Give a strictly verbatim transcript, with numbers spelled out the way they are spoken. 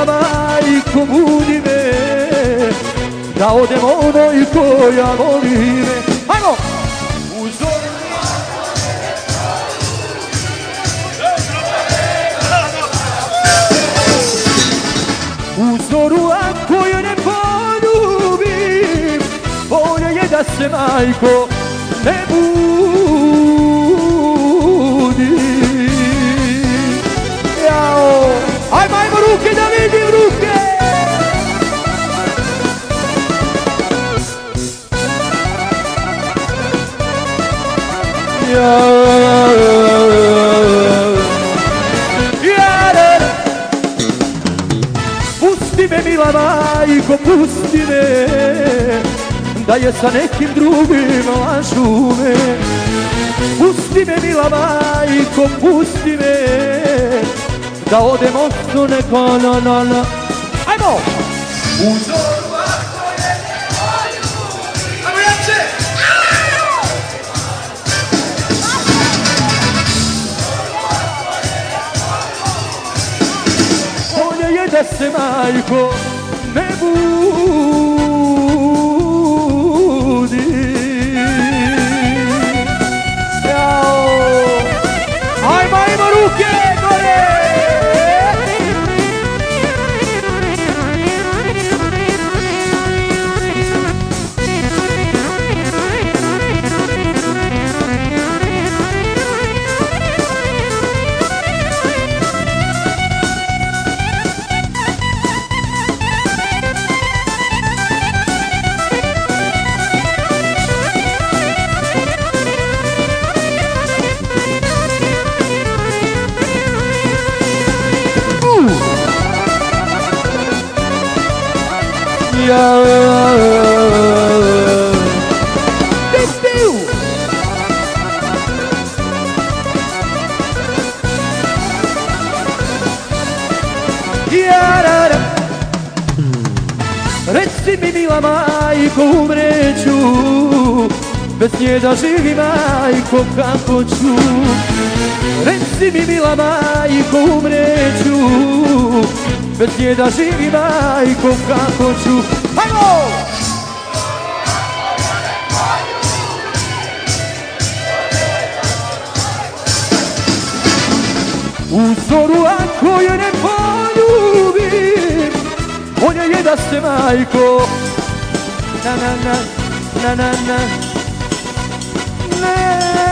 majko, budi me, da odem onoj koja voli me. Hajmo! U zoru U zoru ako je ne poljubim, bolje je da se majko ne budi. Jao, ajmo, ajmo ruke da vidim ruke. Jao, pusti me mila majko, pusti me, da je sa nekim drugim lažu me. Pusti me mila majko, pusti me, da odem osno neko na na na. Ajmo! U zoru ako je ne poljubim. Ajmo jače! Bolje je da se majko ne budi. Jao! Ajmo, ajmo ruke gore! Reci mi mila majko, umreću, bez nje da živim majko kako ću. Reci mi mila majko, umreću, bez nje da živim majko kako ću. Hajmo! U zoru ako je ne poljubim, bolje je da se majko na na na na na na ne